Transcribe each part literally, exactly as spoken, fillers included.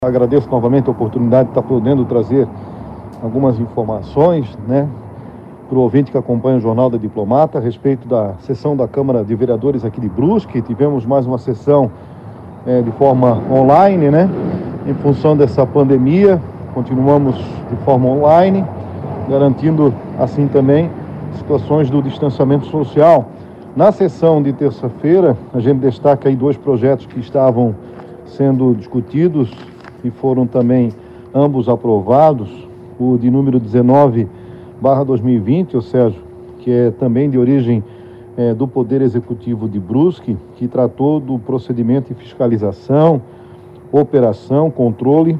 Agradeço novamente a oportunidade de estar podendo trazer algumas informações, né, para o ouvinte que acompanha o Jornal da Diplomata a respeito da sessão da Câmara de Vereadores aqui de Brusque. Tivemos mais uma sessão é, de forma online, né, em função dessa pandemia. Continuamos de forma online, garantindo assim também situações do distanciamento social. Na sessão de terça-feira, a gente destaca aí dois projetos que estavam sendo discutidos e foram também ambos aprovados, o de número dezenove barra dois mil e vinte, ou seja, que é também de origem é, do Poder Executivo de Brusque, que tratou do procedimento de fiscalização, operação, controle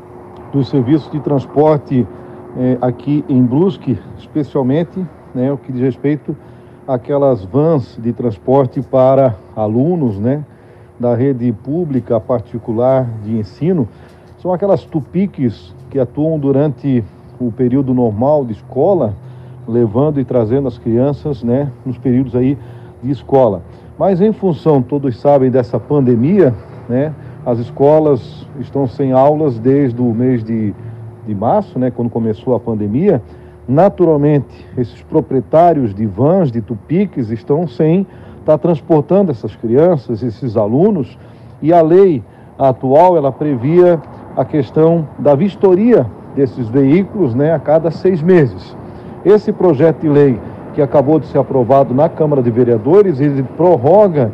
dos serviços de transporte é, aqui em Brusque, especialmente, né, o que diz respeito àquelas vans de transporte para alunos, né, da rede pública particular de ensino. São aquelas tupiques que atuam durante o período normal de escola, levando e trazendo as crianças, né, nos períodos aí de escola. Mas em função, todos sabem, dessa pandemia, né, as escolas estão sem aulas desde o mês de, de março, né, quando começou a pandemia. Naturalmente, esses proprietários de vans, de tupiques, estão sem estar transportando essas crianças, esses alunos, e a lei atual, ela previa a questão da vistoria desses veículos, né, a cada seis meses. Esse projeto de lei que acabou de ser aprovado na Câmara de Vereadores, ele prorroga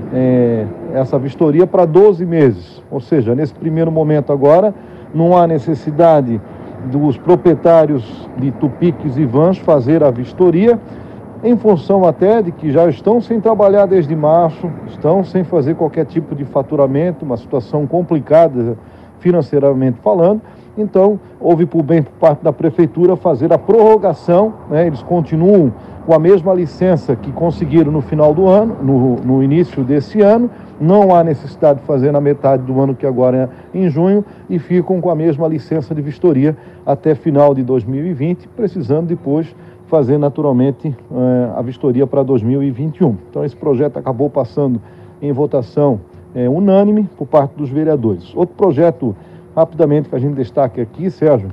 é, essa vistoria para doze meses. Ou seja, nesse primeiro momento agora, não há necessidade dos proprietários de tupiques e vans fazer a vistoria, em função até de que já estão sem trabalhar desde março, estão sem fazer qualquer tipo de faturamento, uma situação complicada financeiramente falando. Então, houve por bem por parte da Prefeitura fazer a prorrogação, né? Eles continuam com a mesma licença que conseguiram no final do ano, no, no início desse ano, não há necessidade de fazer na metade do ano, que agora é em junho, e ficam com a mesma licença de vistoria até final de dois mil e vinte, precisando depois fazer naturalmente eh, a vistoria para dois mil e vinte e um. Então esse projeto acabou passando em votação eh, unânime por parte dos vereadores. Outro projeto, rapidamente, que a gente destaca aqui, Sérgio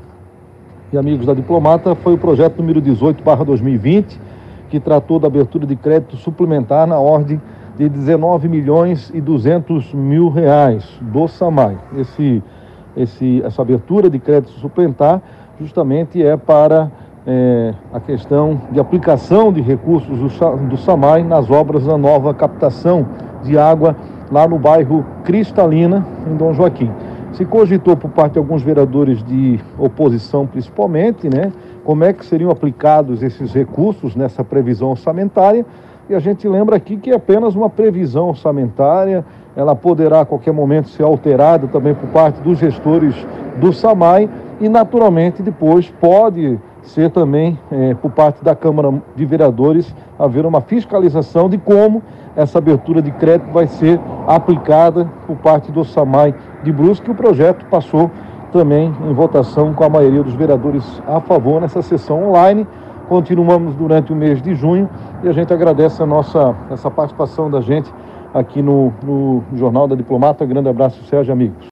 e amigos da Diplomata, foi o projeto número dezoito barra dois mil e vinte, que tratou da abertura de crédito suplementar na ordem de dezenove milhões e duzentos mil reais do SAMAI. Esse, esse, essa abertura de crédito suplementar justamente é para É, a questão de aplicação de recursos do, do SAMAI nas obras da nova captação de água lá no bairro Cristalina, em Dom Joaquim. Se cogitou por parte de alguns vereadores de oposição principalmente, né, como é que seriam aplicados esses recursos nessa previsão orçamentária, e a gente lembra aqui que é apenas uma previsão orçamentária, ela poderá a qualquer momento ser alterada também por parte dos gestores do SAMAI, e naturalmente depois pode ser também, é, por parte da Câmara de Vereadores, haver uma fiscalização de como essa abertura de crédito vai ser aplicada por parte do SAMAI de Brusque. O projeto passou também em votação com a maioria dos vereadores a favor nessa sessão online. Continuamos durante o mês de junho e a gente agradece a nossa, essa participação da gente aqui no, no Jornal da Diplomata. Grande abraço, Sérgio, amigos.